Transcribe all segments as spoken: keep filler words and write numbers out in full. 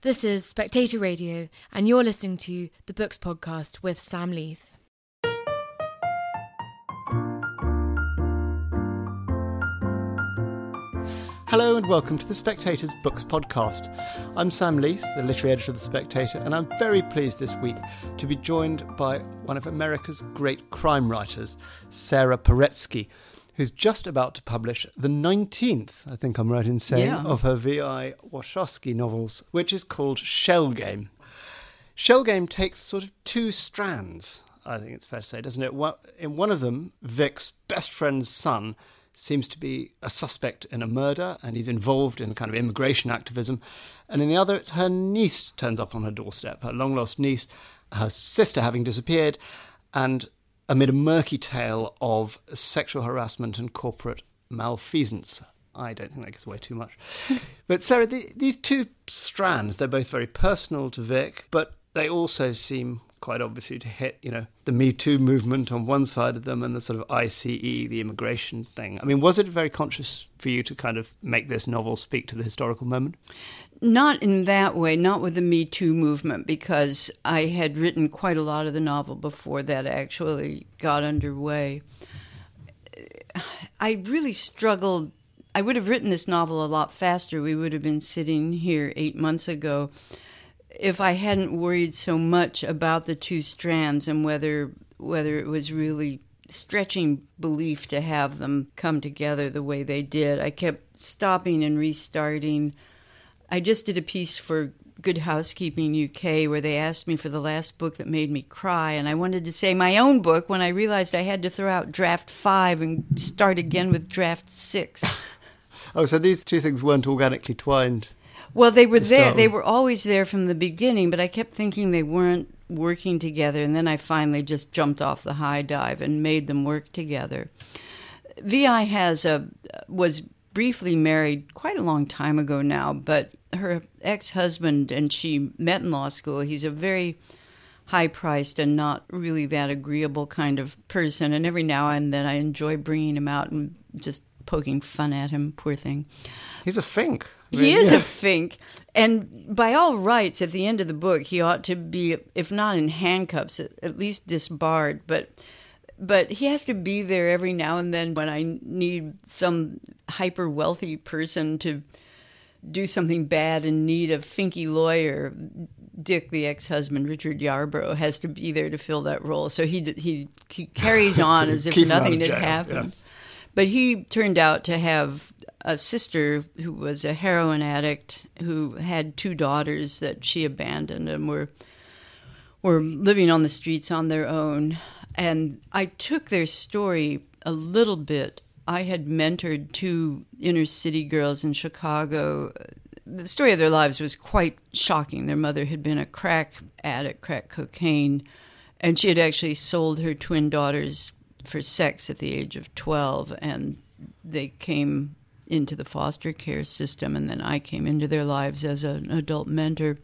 This is Spectator Radio, and you're listening to the Books Podcast with Sam Leith. Hello and welcome to the Spectator's Books Podcast. I'm Sam Leith, the literary editor of The Spectator, and I'm very pleased this week to be joined by one of America's great crime writers, Sarah Paretsky, who's just about to publish the nineteenth, I think I'm right in saying, yeah. of her V I Warshawski novels, which is called Shell Game. Shell Game takes sort of two strands, I think it's fair to say, doesn't it? In one of them, Vic's best friend's son seems to be a suspect in a murder, and he's involved in kind of immigration activism. And in the other, it's her niece turns up on her doorstep, her long-lost niece, her sister having disappeared, and amid a murky tale of sexual harassment and corporate malfeasance. I don't think that gives away too much. But Sarah, the, these two strands, they're both very personal to Vic, but they also seem quite obviously to hit, you know, the Me Too movement on one side of them and the sort of I C E, the immigration thing. I mean, was it very conscious for you to kind of make this novel speak to the historical moment? Not in that way, not with the Me Too movement, because I had written quite a lot of the novel before that actually got underway. I really struggled. I would have written this novel a lot faster. We would have been sitting here eight months ago if I hadn't worried so much about the two strands and whether whether it was really stretching belief to have them come together the way they did. I kept stopping and restarting. I just did a piece for Good Housekeeping U K where they asked me for the last book that made me cry, and I wanted to say my own book when I realized I had to throw out draft five and start again with draft six. Oh, so these two things weren't organically twined? Well, they were there. They were always there from the beginning, but I kept thinking they weren't working together, and then I finally just jumped off the high dive and made them work together. V I has a was briefly married quite a long time ago now, but her ex-husband and she met in law school. He's a very high-priced and not really that agreeable kind of person, and every now and then I enjoy bringing him out and just poking fun at him, poor thing. He's a fink. He is a fink, and by all rights, at the end of the book, he ought to be, if not in handcuffs, at least disbarred, but but he has to be there every now and then when I need some hyper-wealthy person to do something bad and need a finky lawyer. Dick, the ex-husband, Richard Yarborough, has to be there to fill that role, so he he, he carries on as if nothing had happened. Yeah. But he turned out to have a sister who was a heroin addict who had two daughters that she abandoned and were were living on the streets on their own. And I took their story a little bit. I had mentored two inner city girls in Chicago. The story of their lives was quite shocking. Their mother had been a crack addict, crack cocaine, and she had actually sold her twin daughters for sex at the age of twelve, and they came into the foster care system, and then I came into their lives as an adult mentor.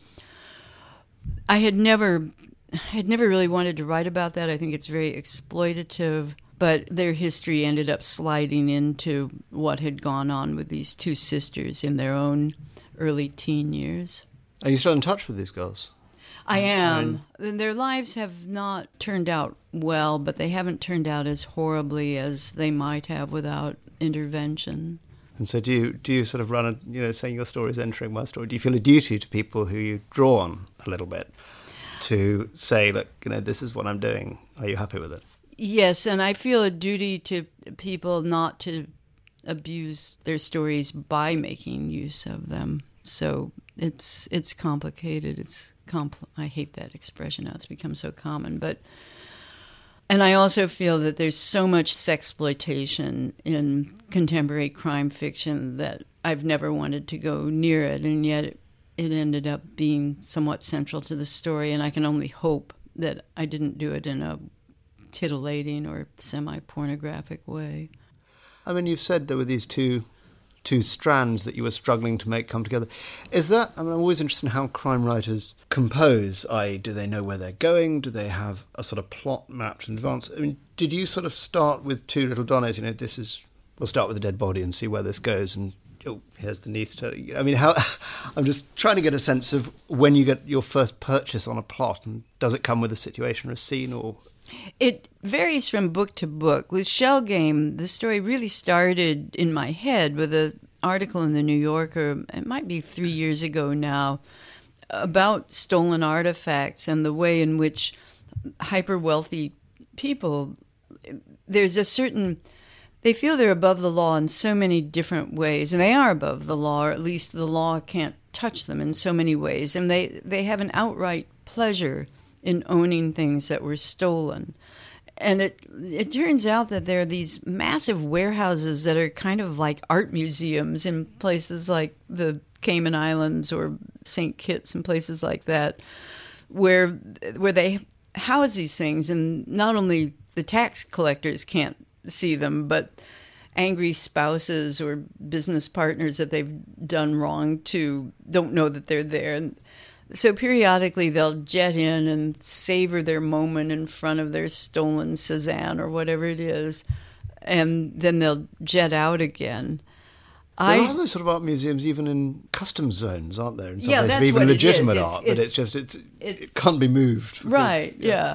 I had never had never really wanted to write about that. I think it's very exploitative, but their history ended up sliding into what had gone on with these two sisters in their own early teen years. Are you still in touch with these girls? I am. And their lives have not turned out well, but they haven't turned out as horribly as they might have without intervention. And so do you do you sort of run a, you know, saying your story is entering my story, do you feel a duty to people who you draw on a little bit to say, look, you know, this is what I'm doing. Are you happy with it? Yes, and I feel a duty to people not to abuse their stories by making use of them. So it's it's complicated. It's compl- I hate that expression now. It's become so common. But and I also feel that there's so much sexploitation in contemporary crime fiction that I've never wanted to go near it, and yet it, it ended up being somewhat central to the story. And I can only hope that I didn't do it in a titillating or semi-pornographic way. I mean, you've said there were these two two strands that you were struggling to make come together. Is that, I mean, I'm always interested in how crime writers compose, that is, do they know where they're going? Do they have a sort of plot mapped in advance? I mean, did you sort of start with Two Little Donnas, you know, this is, we'll start with a dead body and see where this goes, and oh, here's the niece. To, I mean, how? I'm just trying to get a sense of when you get your first purchase on a plot, and does it come with a situation or a scene, or? It varies from book to book. With Shell Game, the story really started in my head with an article in the New Yorker, it might be three years ago now, about stolen artifacts and the way in which hyper-wealthy people, there's a certain, they feel they're above the law in so many different ways, and they are above the law, or at least the law can't touch them in so many ways, and they, they have an outright pleasure in owning things that were stolen. And it it turns out that there are these massive warehouses that are kind of like art museums in places like the Cayman Islands or Saint Kitts and places like that, where where they house these things, and not only the tax collectors can't see them, but angry spouses or business partners that they've done wrong to don't know that they're there. And so periodically they'll jet in and savor their moment in front of their stolen Cézanne or whatever it is, and then they'll jet out again. There I, are those sort of art museums even in customs zones, aren't there? In some Yeah, places, that's even what it legitimate is. It's- art, but it's- it's just it's, it's- it can't be moved. because- right, yeah.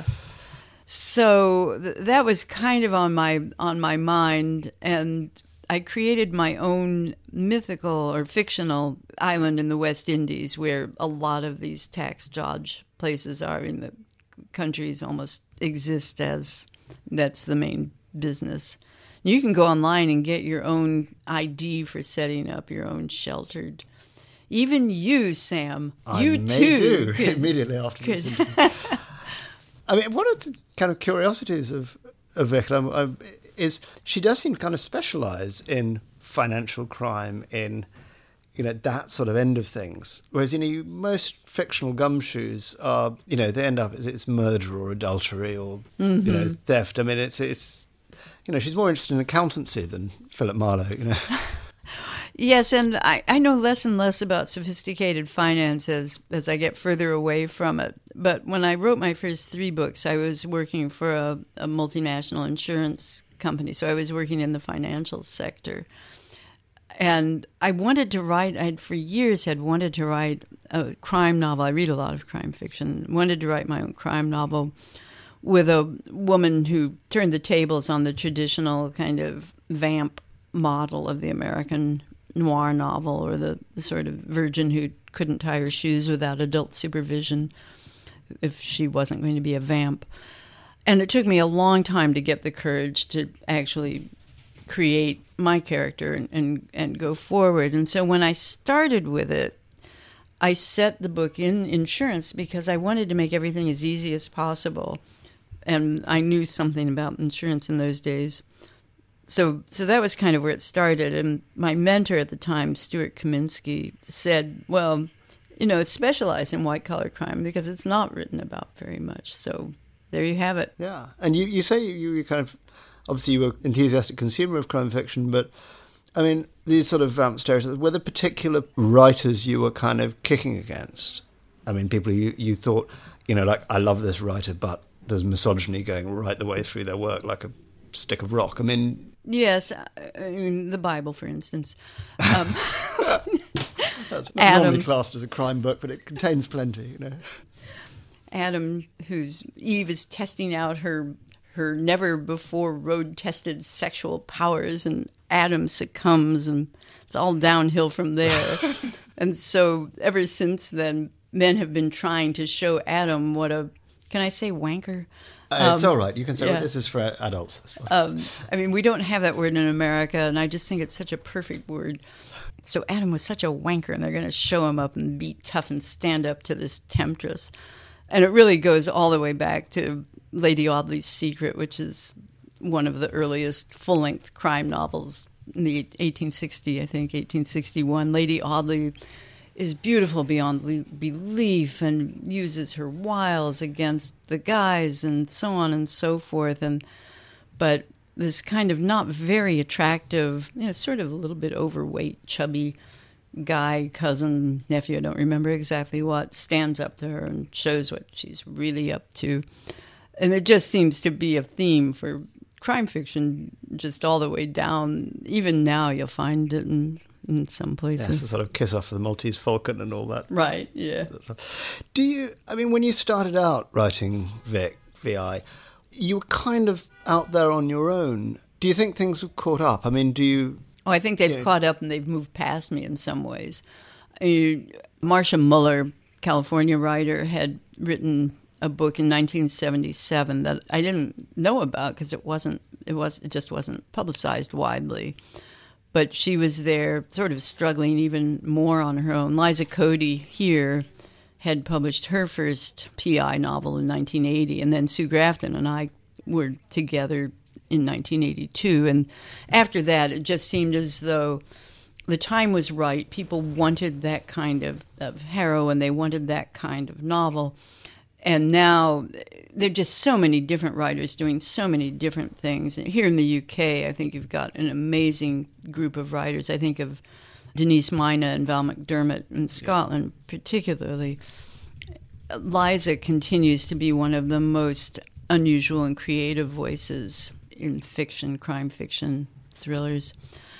So th- that was kind of on my on my mind, and I created my own mythical or fictional island in the West Indies where a lot of these tax dodge places are. In the countries almost exist as that's the main business. You can go online and get your own I D for setting up your own sheltered. Even you, Sam, I you may too. do could- immediately after this interview. I mean, one of the kind of curiosities of of Vic um, um, is she does seem to kind of specialise in financial crime, in you know that sort of end of things. Whereas you know most fictional gumshoes are you know they end up it's, it's murder or adultery or Mm-hmm. you know theft. I mean, it's it's you know she's more interested in accountancy than Philip Marlowe. You know. Yes, and I, I know less and less about sophisticated finance as, as I get further away from it. But when I wrote my first three books, I was working for a, a multinational insurance company. So I was working in the financial sector. And I wanted to write, I had for years had wanted to write a crime novel. I read a lot of crime fiction. Wanted to write my own crime novel with a woman who turned the tables on the traditional kind of vamp model of the American noir novel, or the, the sort of virgin who couldn't tie her shoes without adult supervision if she wasn't going to be a vamp. And it took me a long time to get the courage to actually create my character and, and, and go forward. And so when I started with it, I set the book in insurance because I wanted to make everything as easy as possible. And I knew something about insurance in those days. So so that was kind of where it started. And my mentor at the time, Stuart Kaminsky, said, well, you know, specialize in white-collar crime because it's not written about very much. So there you have it. Yeah, and you, you say you, you kind of, obviously you were an enthusiastic consumer of crime fiction, but I mean, these sort of vamp stereotypes, were there particular writers you were kind of kicking against? I mean, people you, you thought, you know, like, I love this writer, but there's misogyny going right the way through their work, like a stick of rock. I mean... Yes, I mean, the Bible, for instance. Um, That's not Adam. normally classed as a crime book, but it contains plenty, you know. Adam, whose Eve is testing out her her never before road tested sexual powers, and Adam succumbs, and it's all downhill from there. And so ever since then, men have been trying to show Adam what a, can I say wanker? Uh, it's Um, all right. You can say, yeah. well, this is for adults, I suppose. Um, I mean, we don't have that word in America, and I just think it's such a perfect word. So Adam was such a wanker, and they're going to show him up and be tough and stand up to this temptress. And it really goes all the way back to Lady Audley's Secret, which is one of the earliest full-length crime novels in the eighteen sixty, I think, eighteen sixty-one. Lady Audley is beautiful beyond le- belief and uses her wiles against the guys and so on and so forth. And but this kind of not very attractive, you know, sort of a little bit overweight, chubby guy, cousin, nephew, I don't remember exactly what, stands up to her and shows what she's really up to. And it just seems to be a theme for crime fiction just all the way down. Even now you'll find it in in some places. Yes, a sort of kiss off for the Maltese Falcon and all that. Right, yeah. Do you, I mean, when you started out writing Vic, V I, you were kind of out there on your own. Do you think things have caught up? I mean, do you... Oh, I think they've you know, caught up and they've moved past me in some ways. Uh, Marcia Muller, California writer, had written a book in nineteen seventy-seven that I didn't know about because it wasn't, it was, it just wasn't publicized widely. But she was there sort of struggling even more on her own. Liza Cody here had published her first P I novel in nineteen eighty, and then Sue Grafton and I were together in nineteen eighty-two. And after that, it just seemed as though the time was right. People wanted that kind of, of heroine. They wanted that kind of novel. And now there are just so many different writers doing so many different things. Here in the U K, I think you've got an amazing group of writers. I think of Denise Mina and Val McDermott in Scotland, yeah. particularly. Liza continues to be one of the most unusual and creative voices in fiction, crime fiction, thrillers.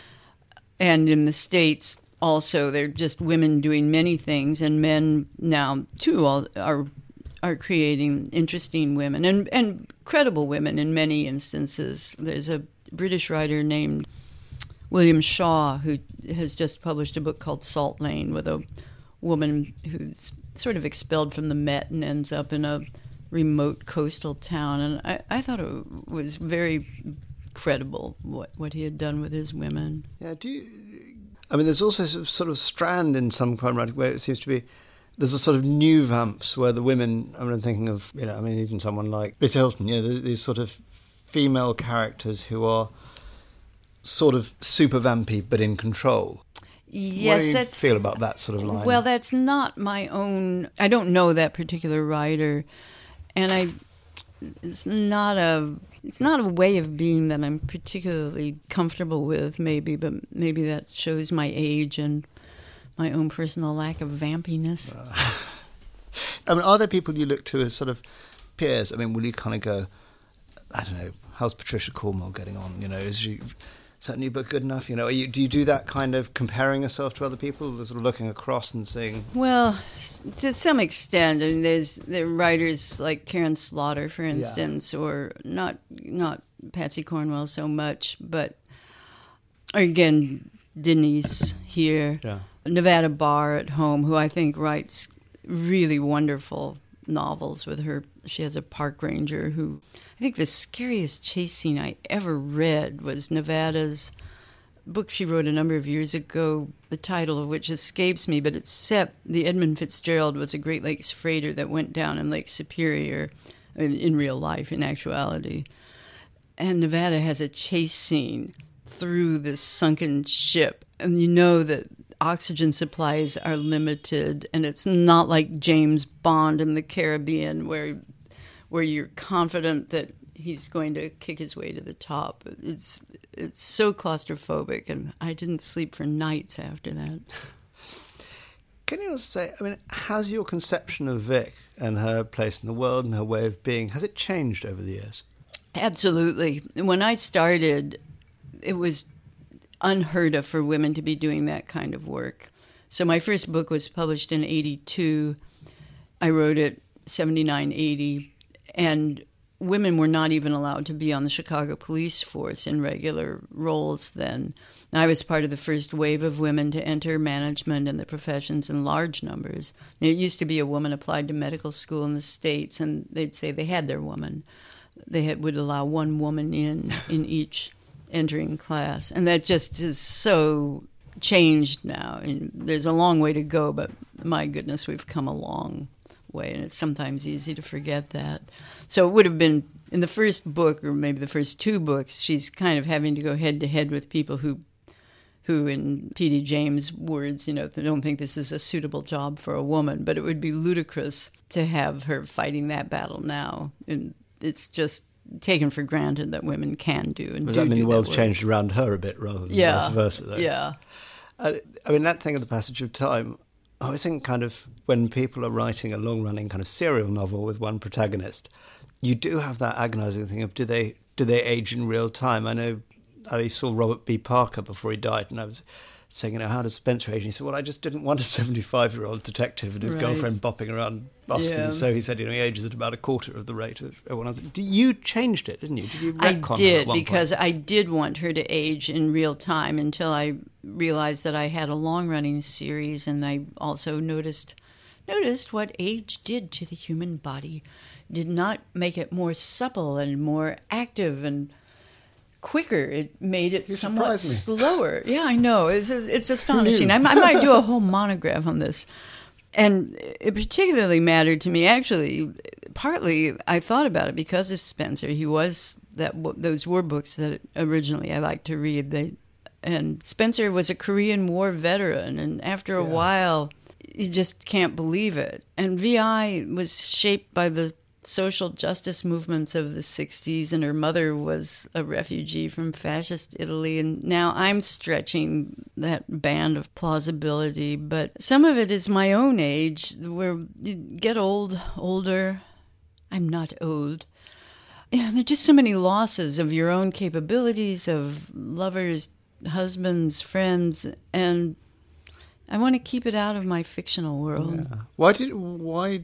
And in the States, also, they're just women doing many things, and men now, too, all, are are creating interesting women and, and credible women in many instances. There's a British writer named William Shaw who has just published a book called Salt Lane with a woman who's sort of expelled from the Met and ends up in a remote coastal town. And I, I thought it was very credible what, what he had done with his women. Yeah, do you... I mean, there's also a sort of strand in some crime writing where it seems to be there's a sort of new vamps where the women, I mean, I'm thinking of, you know, I mean, even someone like Bit Hilton, you know, these sort of female characters who are sort of super vampy but in control. Yes, what do you that's, feel about that sort of line? Well, that's not my own. I don't know that particular writer, and I. It's not a. It's not a way of being that I'm particularly comfortable with. Maybe, but maybe that shows my age and my own personal lack of vampiness. Uh, I mean, are there people you look to as sort of peers? I mean, will you kind of go, I don't know, how's Patricia Cornwell getting on? You know, is she, is that new book good enough? You know, are you, do you do that kind of comparing yourself to other people, sort of looking across and seeing? Well, to some extent. I mean, there's there are writers like Karen Slaughter, for instance, yeah. or not not Patsy Cornwell so much, but or again Denise here. Yeah. Nevada Barr at home, who I think writes really wonderful novels with her. She has a park ranger who, I think the scariest chase scene I ever read was Nevada's book she wrote a number of years ago, the title of which escapes me, but it's set, the Edmund Fitzgerald was a Great Lakes freighter that went down in Lake Superior, in, in real life, in actuality. And Nevada has a chase scene through this sunken ship, and you know that oxygen supplies are limited, and it's not like James Bond in the Caribbean where where you're confident that he's going to kick his way to the top. It's it's so claustrophobic, and I didn't sleep for nights after that. Can you also say, I mean, has your conception of Vic and her place in the world and her way of being, has it changed over the years? Absolutely. When I started, it was unheard of for women to be doing that kind of work. So my first book was published in eighty-two. I wrote it seventy-nine, eighty, and women were not even allowed to be on the Chicago police force in regular roles then. I was part of the first wave of women to enter management and the professions in large numbers. It used to be a woman applied to medical school in the States, and they'd say they had their woman. They had, would allow one woman in in each entering class, and that just is so changed now. And there's a long way to go, but my goodness, we've come a long way, and it's sometimes easy to forget that. So it would have been in the first book, or maybe the first two books, she's kind of having to go head to head with people who who in P D James' words, you know, they don't think this is a suitable job for a woman, but it would be ludicrous to have her fighting that battle now. And it's just taken for granted that women can do. And Does do that mean do the world's that changed around her a bit rather than yeah. vice versa, though? Yeah. I, I mean, that thing of the passage of time, I always think kind of when people are writing a long-running kind of serial novel with one protagonist, you do have that agonising thing of do they do they age in real time? I know I saw Robert B. Parker before he died, and I was saying, you know, how does Spencer age? And he said, well, I just didn't want a seventy-five-year-old detective and his Right. girlfriend bopping around Boston. Yeah. So he said, you know, he ages at about a quarter of the rate of everyone else. You changed it, didn't you? Did you I retcon her did, at one because point? I did want her to age in real time until I realized that I had a long-running series, and I also noticed noticed what age did to the human body. Did not make it more supple and more active and quicker. It made it You somewhat surprised me. slower. Yeah, I know. It's, it's astonishing. knew? I, I might do a whole monograph on this. And it particularly mattered to me, actually. Partly, I thought about it because of Spencer. He was that those were books that originally I liked to read. They, and Spencer was a Korean War veteran, and after a Yeah. while, you just can't believe it. And V I was shaped by the social justice movements of the sixties, and her mother was a refugee from fascist Italy. And now I'm stretching that band of plausibility, but some of it is my own age, where you get old, older. I'm not old. Yeah, there are just so many losses of your own capabilities, of lovers, husbands, friends, and I want to keep it out of my fictional world. Yeah. Why did why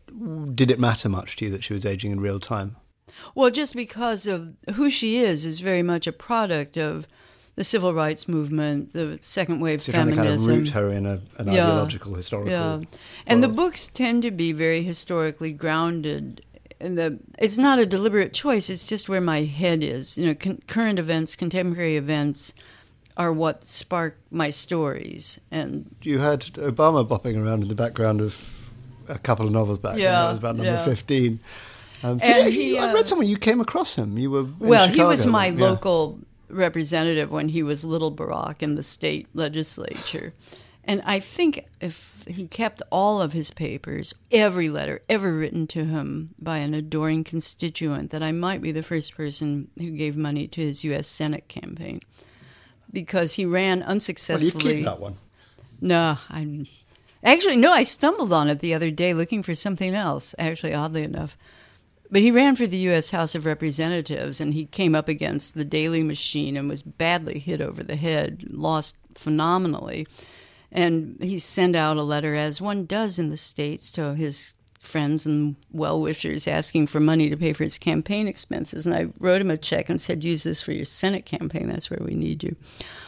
did it matter much to you that she was aging in real time? Well, just because of who she is is very much a product of the civil rights movement, the second wave So you're trying to kind of feminism. root her in a, an Yeah. ideological, historical Yeah, and the world. books tend to be very historically grounded. And the it's not a deliberate choice. It's just where my head is. You know, con- current events, contemporary events, are what spark my stories. And You had Obama bopping around in the background of a couple of novels back. Yeah, That was about number yeah. fifteen. Um, did And you- he, I uh, read somewhere you came across him. You were in well, he Chicago was my then, yeah. local representative when he was Little Barack in the state legislature. And I think if he kept all of his papers, every letter ever written to him by an adoring constituent, that I might be the first person who gave money to his U S Senate campaign. Because he ran Well, you unsuccessfully. keep that one. No, I actually no. I stumbled on it the other day looking for something else. Actually, oddly enough, but he ran for the U S House of Representatives, and he came up against the Daley machine and was badly hit over the head, lost phenomenally, and he sent out a letter, as one does in the States, to his friends and well-wishers asking for money to pay for his campaign expenses. And I wrote him a check and said, use this for your Senate campaign. That's where we need you.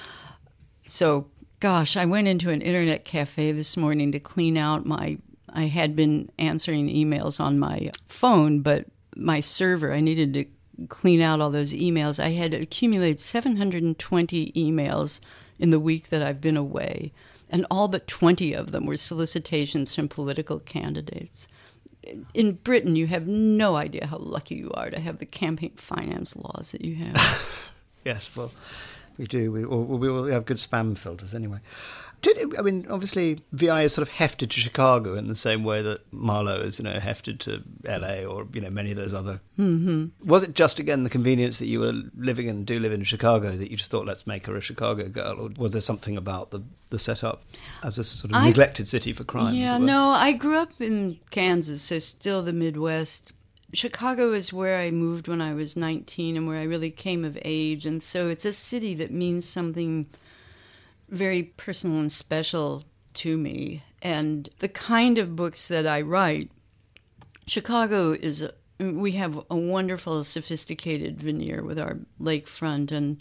So, gosh, I went into an internet cafe this morning to clean out my, I had been answering emails on my phone, but my server, I needed to clean out all those emails. I had accumulated seven hundred twenty emails in the week that I've been away, and all but twenty of them were solicitations from political candidates. In Britain, you have no idea how lucky you are to have the campaign finance laws that you have. Yes, well, we do. We, or, we all have good spam filters anyway. Did it, I mean, obviously, V I is sort of hefted to Chicago in the same way that Marlowe is, you know, hefted to L A or, you know, many of those other. Mm-hmm. Was it just, again, the convenience that you were living and do live in Chicago that you just thought, let's make her a Chicago girl? Or was there something about the, the setup as a sort of I- neglected city for crime? Yeah, as it were? no, I grew up in Kansas, so still the Midwest. Chicago is where I moved when I was nineteen and where I really came of age. And so it's a city that means something very personal and special to me. And the kind of books that I write, Chicago is, a, we have a wonderful, sophisticated veneer with our lakefront and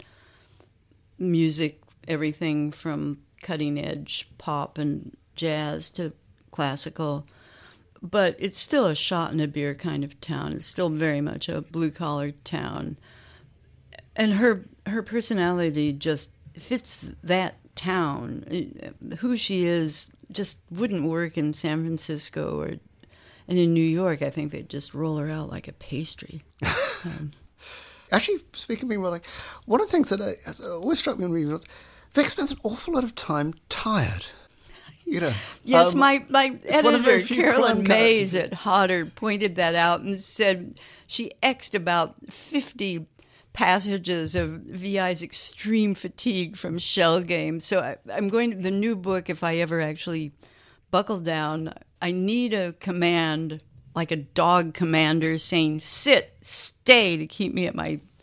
music, everything from cutting edge pop and jazz to classical. But it's still a shot in a beer kind of town. It's still very much a blue-collar town. And her her personality just fits that town. Who she is just wouldn't work in San Francisco or and in New York. I think they'd just roll her out like a pastry. um, Actually, speaking of being well, like, one of the things that I, has always struck me in reading was Vic spends an awful lot of time tired. You know, Yes, um, my, my it's one of the editor, few Carolyn crime Mays characters. at Hodder, pointed that out and said she X'd about fifty passages of V I's extreme fatigue from shell games. So I, I'm going to, the new book, if I ever actually buckle down, I need a command, like a dog commander saying, sit, stay, to keep me at my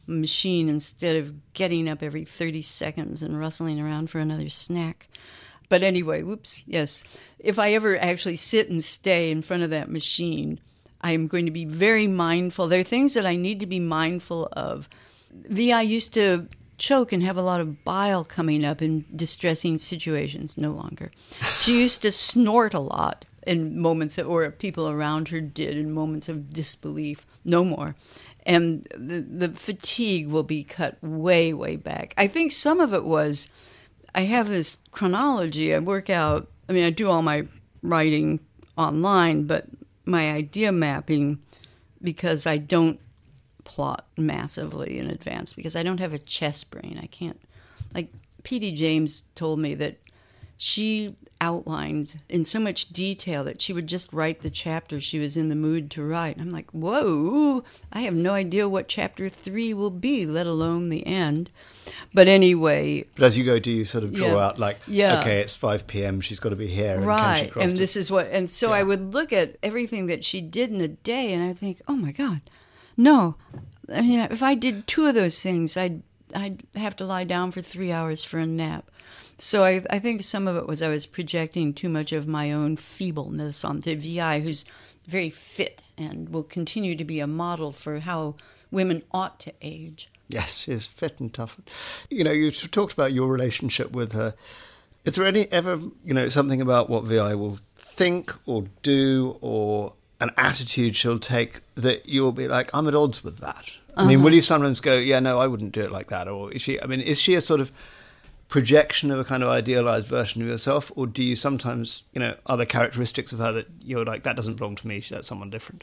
machine instead of getting up every thirty seconds and rustling around for another snack. But anyway, whoops, yes. If I ever actually sit and stay in front of that machine, I'm going to be very mindful. There are things that I need to be mindful of. V I used to choke and have a lot of bile coming up in distressing situations. No longer. She used to snort a lot in moments, of, or people around her did in moments of disbelief. No more. And the, the fatigue will be cut way, way back. I think some of it was, I have this chronology. I work out, I mean, I do all my writing online, but my idea mapping, because I don't plot massively in advance, because I don't have a chess brain. I can't, like P D James told me that she outlined in so much detail that she would just write the chapter she was in the mood to write. And I'm like, whoa, I have no idea what chapter three will be, let alone the end. But anyway. But as you go, do you sort of draw yeah, out like, yeah. okay, it's five p.m., she's got to be here. And right. Can she cross And it? this is what, and so yeah. I would look at everything that she did in a day and I think, oh my God, no. I mean, if I did two of those things, I'd, I'd have to lie down for three hours for a nap. So I, I think some of it was I was projecting too much of my own feebleness onto V I, who's very fit and will continue to be a model for how women ought to age. Yes, she is fit and tough. You know, you talked about your relationship with her. Is there any ever, you know, something about what V I will think or do or an attitude she'll take that you'll be like, I'm at odds with that? I uh-huh. mean, will you sometimes go, yeah, no, I wouldn't do it like that? Or is she, I mean, is she a sort of projection of a kind of idealized version of yourself, or do you sometimes, you know, are there characteristics of her that you're like, that doesn't belong to me, that's someone different?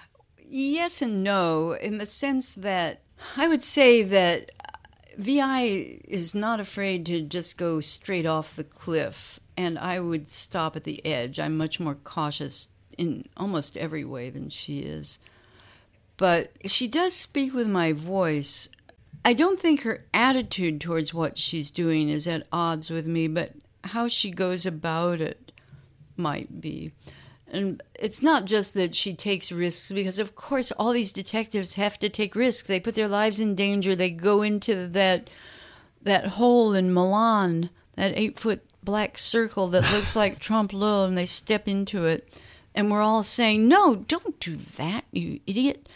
Yes and no, in the sense that I would say that V I is not afraid to just go straight off the cliff, and I would stop at the edge. I'm much more cautious in almost every way than she is. But she does speak with my voice. I don't think her attitude towards what she's doing is at odds with me, but how she goes about it might be. And it's not just that she takes risks, because of course all these detectives have to take risks. They put their lives in danger. They go into that that hole in Milan, that eight-foot black circle that looks like Trompe l'oeil, and they step into it. And we're all saying, no, don't do that, you idiot.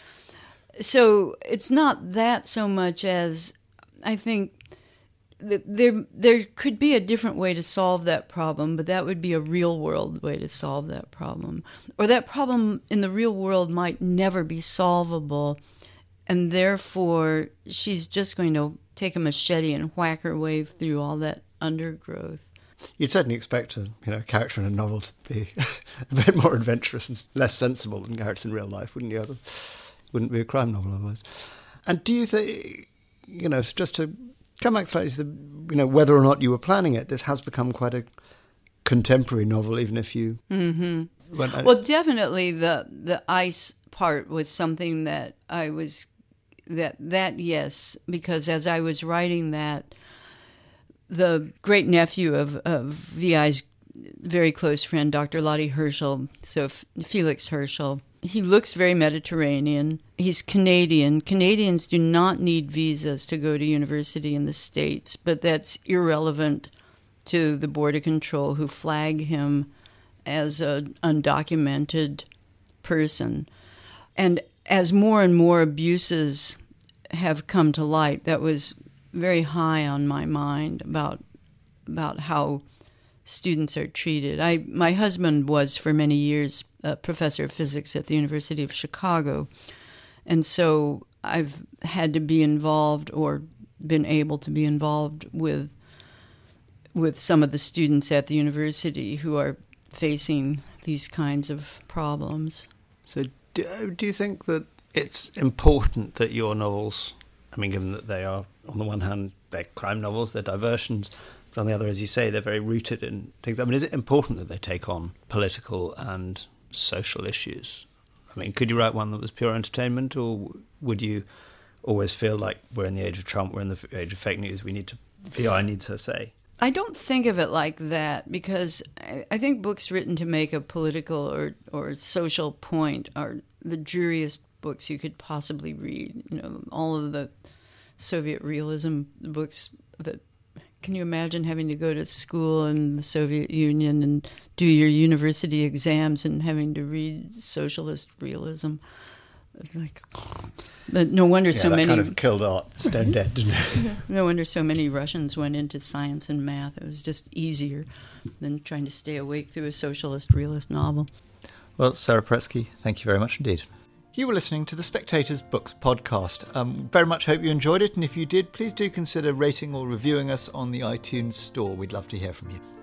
So it's not that so much as I think that there there could be a different way to solve that problem, but that would be a real-world way to solve that problem. Or that problem in the real world might never be solvable, and therefore she's just going to take a machete and whack her way through all that undergrowth. You'd certainly expect a you know a character in a novel to be a bit more adventurous and less sensible than characters in real life, wouldn't you? Wouldn't be a crime novel otherwise. And do you think, you know, just to come back slightly to the, you know, whether or not you were planning it, this has become quite a contemporary novel, even if you... Mm-hmm. Went, well, definitely the the ice part was something that I was, that, that yes, because as I was writing that, the great-nephew of, of V I's very close friend, Doctor Lottie Herschel, so Felix Herschel, he looks very Mediterranean. He's Canadian. Canadians do not need visas to go to university in the States, but that's irrelevant to the Border Control, who flag him as an undocumented person. And as more and more abuses have come to light, that was very high on my mind about about how students are treated. I my husband was for many years a professor of physics at the University of Chicago, and so I've had to be involved or been able to be involved with with some of the students at the university who are facing these kinds of problems. So do, do you think that it's important that your novels, I mean, given that they are, on the one hand, they're crime novels, they're diversions, but on the other, as you say, they're very rooted in things. I mean, is it important that they take on political and social issues? I mean, could you write one that was pure entertainment, or would you always feel like we're in the age of Trump, we're in the age of fake news, we need to, V I needs her say? I don't think of it like that, because I think books written to make a political or, or social point are the dreariest books you could possibly read. You know, all of the Soviet realism books that, can you imagine having to go to school in the Soviet Union and do your university exams and having to read socialist realism? It's like, but no wonder Yeah, so that many kind of killed art stone dead, didn't it? no wonder so many Russians went into science and math. It was just easier than trying to stay awake through a socialist realist novel. Well, Sarah Paretsky, thank you very much indeed. You were listening to the Spectator's Books podcast. Um, very much hope you enjoyed it, and if you did, please do consider rating or reviewing us on the iTunes store. We'd love to hear from you.